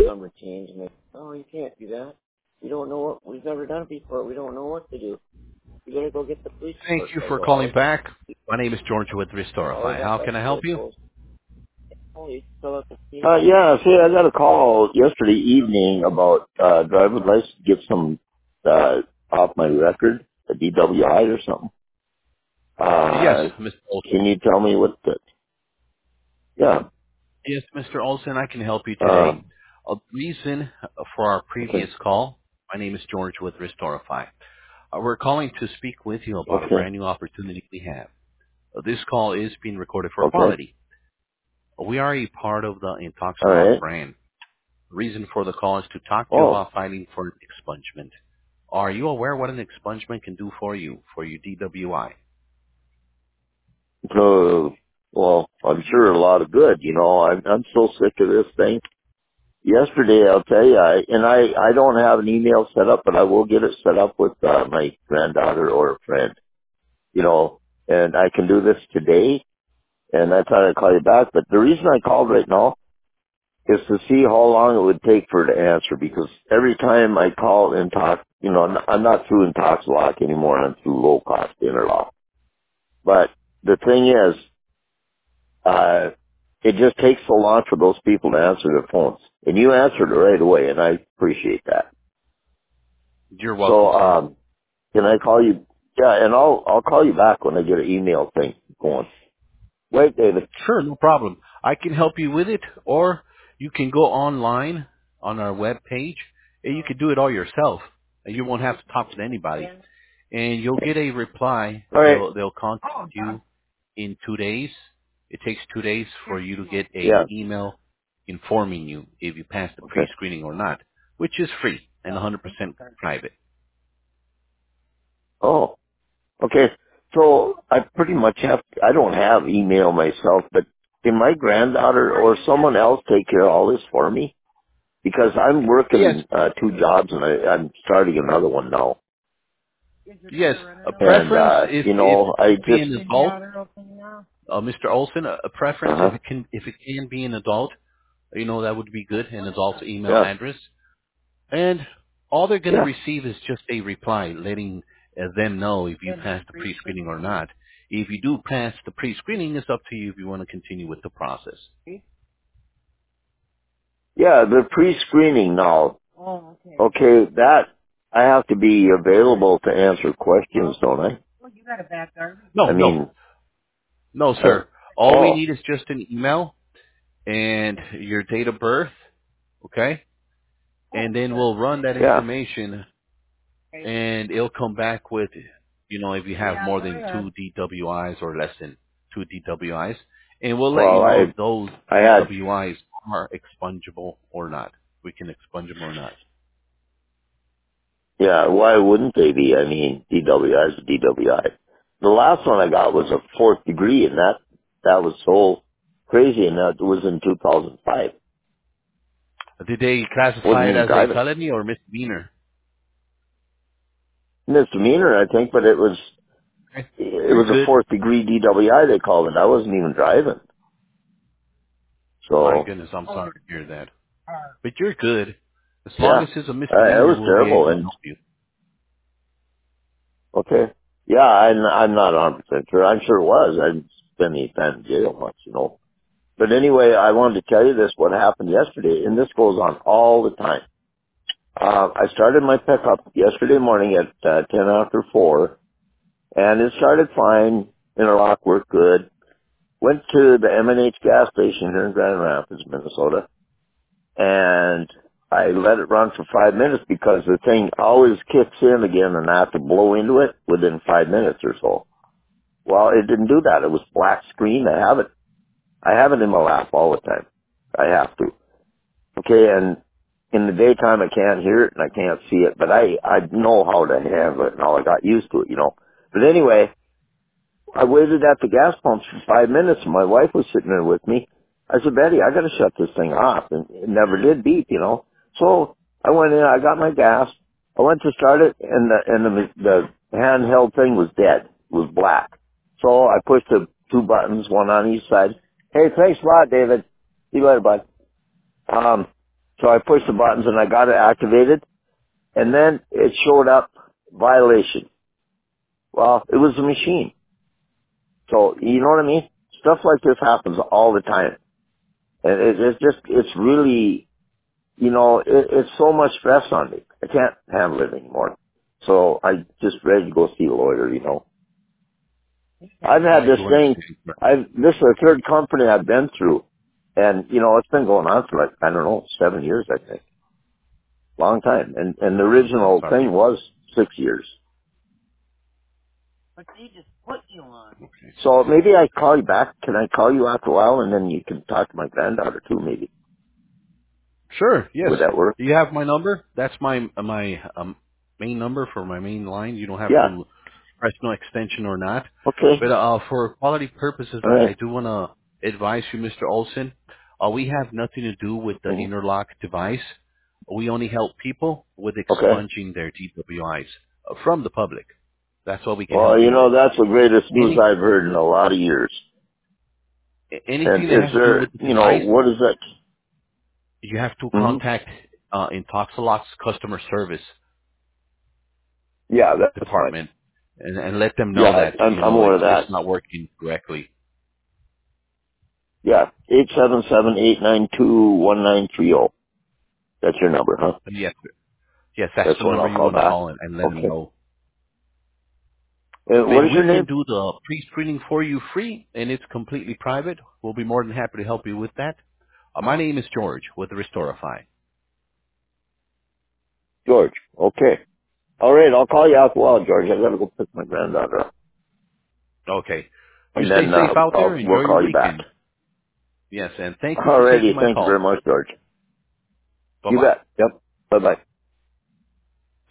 number change. And they, oh, you can't do that. We don't know what, we've never done it before. We don't know what to do. You gotta go get the police Thank report. you I for go, oh, calling back. My name is George with oh, Restorify. that's How how can I help it you? goes. Oh, you fill out the yeah, see, I got a call yesterday evening about driver's license to get some off my record, a DWI or something. Yes, Mr. Olson. Can you tell me what the, yeah, Yes, Mr. Olson, I can help you today. um, A reason for our previous okay, call, my name is George with Restorify. We're calling to speak with you about a okay, brand new opportunity we have. This call is being recorded for okay, quality. We are a part of the all Intoxilog right. brand. The reason for the call is to talk to you Oh, about filing for an expungement. Are you aware what an expungement can do for you, for your DWI? so, well, I'm sure a lot of good, you know, I'm so sick of this thing. Yesterday, I'll tell you, I don't have an email set up, but I will get it set up with my granddaughter or a friend, you know, and I can do this today, and I thought I'd call you back. But the reason I called right now is to see how long it would take for her to answer, because every time I call Intox, you know, I'm not through Intoxilock anymore, I'm through low cost Interlock. But the thing is, it just takes so long for those people to answer their phones. And you answered it right away, and I appreciate that. You're welcome, So, sir. can I call you? Yeah, and I'll call you back when I get an email thing going. Wait, David. Sure, no problem. I can help you with it, or you can go online on our web page, and you can do it all yourself. And you won't have to talk to anybody. And you'll get a reply. All right. They'll contact you in 2 days. It takes 2 days for you to get a Yeah. email informing you if you pass the Okay. pre-screening or not, which is free and 100% private. Oh, okay. So I pretty much I don't have email myself, but can my granddaughter or someone else take care of all this for me? Because I'm Yes, working 2 jobs and I'm starting another one now. yes. A And, preference if you it know, I can be just, an adult, Mr. Olson. A preference uh-huh. if it can be an adult. You know, that would be good, an adult's email Yeah. address. And all they're going to Yeah. receive is just a reply letting them know if you passed the pre-screening or not. If you do pass the pre-screening, it's up to you if you want to continue with the process. Yeah, the pre-screening now. Okay, that, I have to be available to answer questions, don't I? I No, no, mean, no, oh, sir. All we oh, need is just an email and your date of birth, okay? And then we'll run that yeah. information and it'll come back with, if you have more than 2 DWIs or less than 2 DWIs, and we'll let you Well, know if those I had, DWIs are expungible or not. We can expunge them or not. yeah, why wouldn't they be? I mean, DWI is a DWI. The last one I got was a 4th degree, and that was so crazy, and that was in 2005. Did they classify Wasn't it even as a driving. felony or misdemeanor? Misdemeanor, I think, but it was Okay. it You're was a good. 4th degree DWI, they called it. I wasn't even driving. My So, goodness, I'm sorry to hear that. But you're good. As long yeah, as it's a it misdemeanor, was we'll be terrible. able to And help you. okay, yeah, I'm not 100% sure. I'm sure it was. I didn't spend any time in jail much, you know. But anyway, I wanted to tell you this, what happened yesterday, and this goes on all the time. I started my pickup yesterday morning at 10 after 4, and it started fine. Interlock worked good. Went to the M&H gas station here in Grand Rapids, Minnesota, and I let it run for 5 minutes because the thing always kicks in again and I have to blow into it within 5 minutes or so. Well, it didn't do that. It was black screen. I have it in my lap all the time. I have to. Okay, and in the daytime I can't hear it and I can't see it, but I know how to handle it and how I got used to it, you know. But anyway, I waited at the gas pumps for 5 minutes and my wife was sitting there with me. I said, Betty, I gotta shut this thing off, and it never did beep, you know. So I went in, I got my gas, I went to start it, and the handheld thing was dead. It was black. So I pushed the 2 buttons, one on each side. Hey, thanks a lot, David. See you later, bud. So I pushed the buttons and I got it activated, and then it showed up violation. Well, it was a machine. So, you know what I mean? Stuff like this happens all the time. And it's really, it's so much stress on me. I can't handle it anymore. So I just ready to go see a lawyer. I've had I this do thing, understand. this is the third company I've been through. And, it's been going on for like, I don't know, 7 years, I think. Long time. And the I'm original sorry. thing was 6 years. Okay. So maybe I call you back. Can I call you after a while and then you can talk to my granddaughter too, maybe? Sure. Yes. Would that work? You have my number. That's my main number for my main line. You don't have Yeah. to press no extension or not. Okay. But for quality purposes, All I right. do want to advise you, Mr. Olson. We have nothing to do with the Mhm. interlock device. We only help people with Okay. expunging their DWIs from the public. That's what we can Well, help you with. that's the greatest news Any I've heard in a lot of years. And anything that is has to do there, with the device, what is it? you have to Hmm. contact Intoxalock's customer service Yeah, that's fine. department and let them know Yeah, that I'm aware of it's that. not working correctly. Yeah, 877-892-1930. That's your number, huh? Yes, yes, that's That's the the one number I'll you call want to back. call and let them Okay. know. And what And is we your can name? do the pre-screening for you free, and it's completely private. We'll be more than happy to help you with that. My name is George with Restorify. George. Okay. All right, I'll call you out a while, George. I gotta go pick my granddaughter up. Okay. You And stay then, safe out there. we'll Enjoy your call you back. weekend. Yes, and thank you for Alrighty, taking my thank you call. very much, George. You Bye-bye. bet. Yep. Bye-bye.